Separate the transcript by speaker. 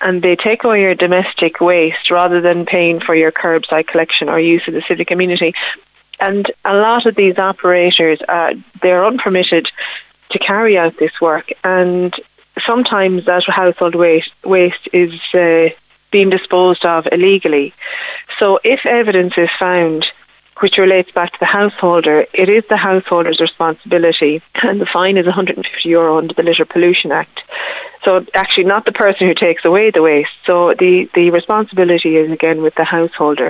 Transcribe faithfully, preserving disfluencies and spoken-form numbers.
Speaker 1: and they take away your domestic waste rather than paying for your curbside collection or use of the civic amenity. And a lot of these operators, uh, they're unpermitted to carry out this work, and sometimes that household waste, waste is uh, being disposed of illegally. So if evidence is found which relates back to the householder, it is the householder's responsibility, and the fine is one hundred fifty euro under the Litter Pollution Act. So actually not the person who takes away the waste. So the, the responsibility is again with the householder.